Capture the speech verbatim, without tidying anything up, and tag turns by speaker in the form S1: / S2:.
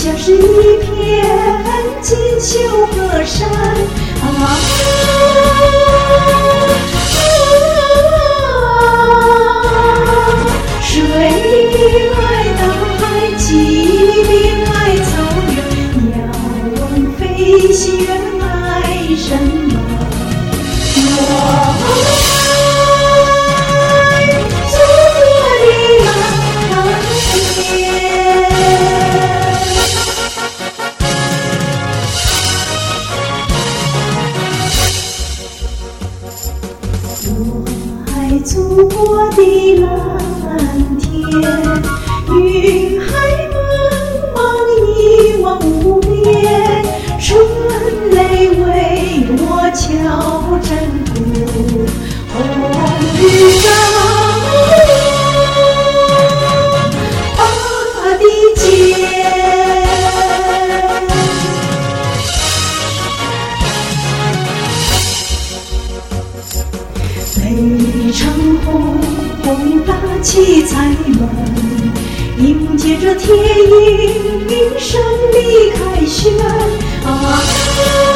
S1: 像是一片锦绣河山啊。水爱大海，鸡鸣爱草原，鸟儿飞行员爱什么？我爱祖国的蓝天。我爱祖国的蓝天，云海茫茫一望无边，春雷为我敲针鼓，红日照大地间。北城红红大旗彩门，迎接着铁鹰鸣声离凯旋啊。